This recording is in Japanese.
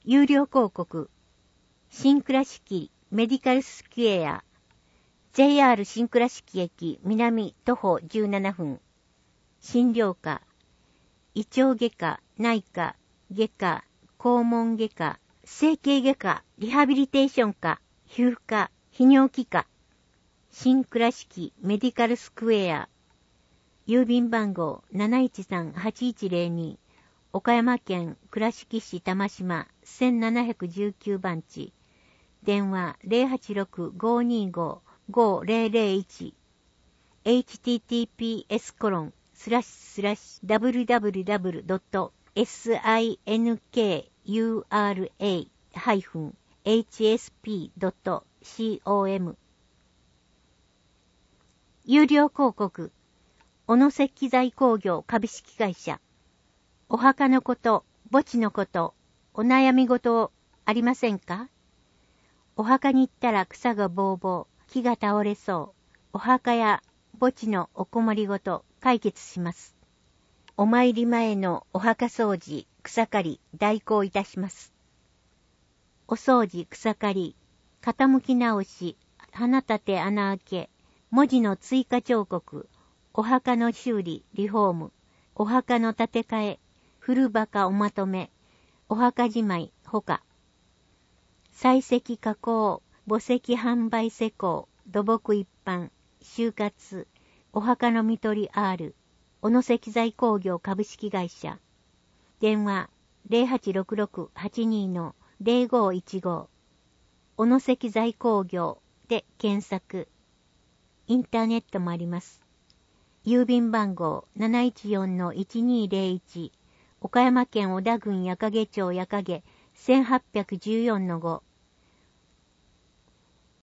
有料広告。新倉敷メディカルスクエア。JR 新倉敷駅南徒歩17分。診療科。胃腸外科、内科、外科、肛門外科、整形外科、リハビリテーション科、皮膚科、泌尿器科。新倉敷メディカルスクエア。郵便番号 713-8102。岡山県倉敷市玉島1719番地。電話 086-525-5001。https://www.sinkura-hsp.com。 有料広告。小野石材工業株式会社。お墓のこと、墓地のこと、お悩み事ありませんか？お墓に行ったら草がぼうぼう、木が倒れそう。お墓や墓地のお困りごと解決します。お参り前のお墓掃除、草刈り、代行いたします。お掃除、草刈り、傾き直し、花立て穴開け、文字の追加彫刻、お墓の修理、リフォーム、お墓の建て替え、古墓おまとめ、お墓じまい、ほか。採石加工、墓石販売施工、土木一般、就活、お墓の見取り R、小野石材工業株式会社。電話 0866-82-0515。小野石材工業で検索。インターネットもあります。郵便番号 714-1201。岡山県小田郡矢掛町矢掛 1814-5。